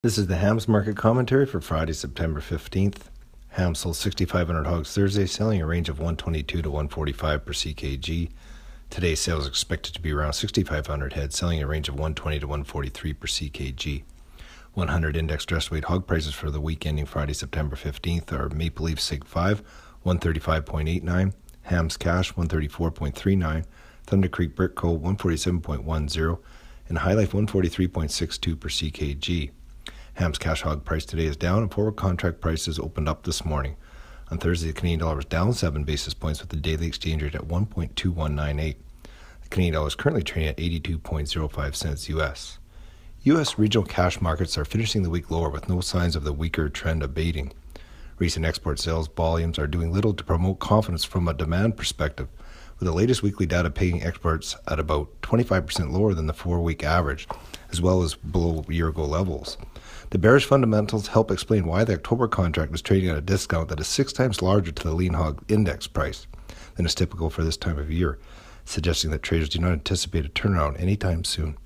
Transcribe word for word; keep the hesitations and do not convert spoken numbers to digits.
This is the hams market commentary for Friday, September fifteenth. Hams sold sixty-five hundred hogs Thursday, selling a range of one twenty-two to one forty-five per C K G. Today's sales are expected to be around sixty-five hundred head, selling a range of one twenty to one forty-three per C K G. one hundred index dress weight hog prices for the week ending Friday, September fifteenth are Maple Leaf Sig five, one thirty-five point eight nine, Hams Cash, one thirty-four point three nine, Thunder Creek Brick Co., one forty-seven point one zero, and High Life, one forty-three point six two per C K G. Hams cash hog price today is down, and forward contract prices opened up this morning. On Thursday, the Canadian dollar was down seven basis points with the daily exchange rate at one point two one nine eight. The Canadian dollar is currently trading at eighty-two point zero five cents U S. U S regional cash markets are finishing the week lower with no signs of the weaker trend abating. Recent export sales volumes are doing little to promote confidence from a demand perspective, with the latest weekly data paying exports at about twenty-five percent lower than the four-week average, as well as below year-ago levels. The bearish fundamentals help explain why the October contract is trading at a discount that is six times larger to the lean hog index price than is typical for this time of year, suggesting that traders do not anticipate a turnaround anytime soon.